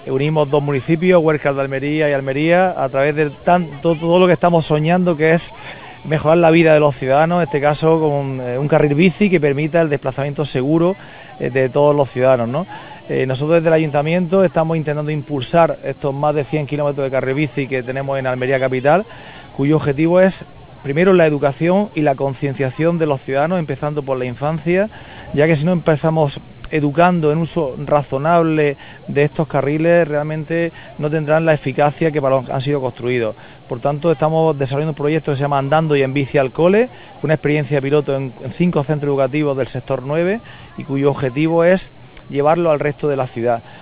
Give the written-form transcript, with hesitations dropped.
unimos dos municipios, Huércal de Almería y Almería, a través de todo lo que estamos soñando, que es mejorar la vida de los ciudadanos, en este caso con un carril bici que permita el desplazamiento seguro de todos los ciudadanos, ¿no? Nosotros desde el Ayuntamiento estamos intentando impulsar estos más de 100 kilómetros de carril bici que tenemos en Almería capital, cuyo objetivo es, primero, la educación y la concienciación de los ciudadanos, empezando por la infancia, ya que si no empezamos educando en uso razonable de estos carriles, realmente no tendrán la eficacia que para los que han sido construidos. Por tanto, estamos desarrollando un proyecto que se llama Andando y en Bici al Cole, una experiencia piloto en 5 centros educativos del sector 9 y cuyo objetivo es llevarlo al resto de la ciudad.